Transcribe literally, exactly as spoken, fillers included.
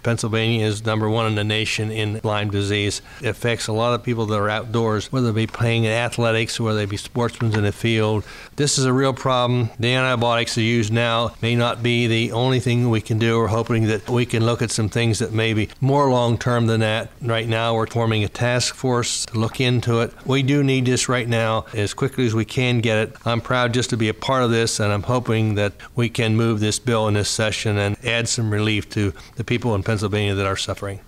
Pennsylvania is number one in the nation in Lyme disease. It affects a lot of people that are outdoors, whether they be playing in athletics or whether they be sportsmen in the field. This is a real problem. The antibiotics that are used now may not be the only thing we can do. We're hoping that we can look at some things that may be more long-term than that. Right now, we're forming a task force to look into it. We do need this right now as quickly as we can get it. I'm proud just to be a part of this, and I'm hoping that we can move this bill in this session and add some relief to the people in Pennsylvania that are suffering.